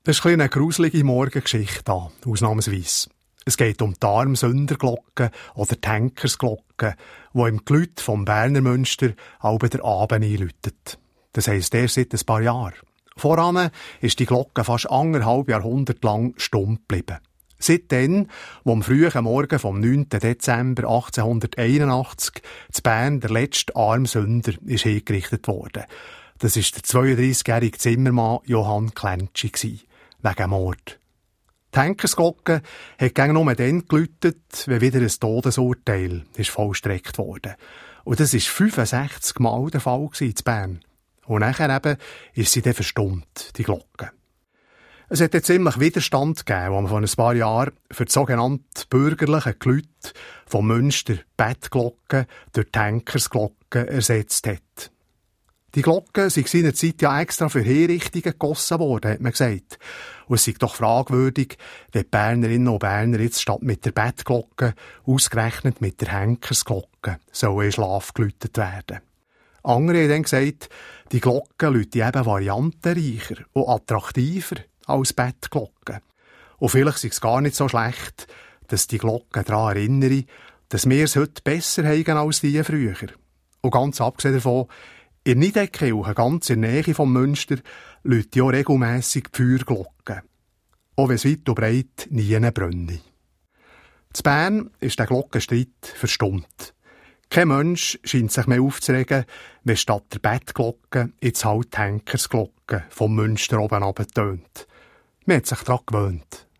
Das ist eine gruselige Morgengeschichte hier, ausnahmsweise. Es geht um die Armsünderglocke oder die Henkersglocke, die im Gelüt vom Berner Münster halb der Abend einläutet. Das heisst erst seit ein paar Jahren. Voran ist die Glocke fast 1,5 Jahrhunderte lang stumm geblieben. Seitdem, wo am frühen Morgen vom 9. Dezember 1881 zu Bern der letzte Armsünder ist hingerichtet worden. Das war der 32-jährige Zimmermann Johann Klentschi, wegen Mord. Die Henkersglocke hat gegen nur dann geläutet, wenn wieder ein Todesurteil ist vollstreckt wurde. Und das war 65 Mal der Fall in Bern. Und nachher eben ist sie dann verstummt, die Glocke. Es hat jetzt ziemlich Widerstand gegeben, als man vor ein paar Jahren für die sogenannte bürgerliche Gelüte vom Münster Bettglocke durch die Henkersglocke ersetzt hat. Die Glocken sind seinerzeit ja extra für Hinrichtungen gegossen worden, hat man gesagt. Und es sei doch fragwürdig, wenn die Bernerinnen und Berner jetzt statt mit der Bettglocke ausgerechnet mit der Henkersglocke sollen in Schlaf geläutet werden. Andere haben dann gesagt, die Glocken läuten eben variantenreicher und attraktiver als Bettglocken. Und vielleicht ist es gar nicht so schlecht, dass die Glocken daran erinnern, dass wir es heute besser haben als die früher. Und ganz abgesehen davon, in Niederkirchen, ganz in der Nähe vom Münster, läuten ja regelmässig die Feuerglocken. Auch wenn es weit und breit nie brenne. In Bern ist der Glockenstreit verstummt. Kein Mensch scheint sich mehr aufzuregen, wenn statt der Bettglocke jetzt halt die Henkersglocke vom Münster oben runter tönt. Man hat sich daran gewöhnt.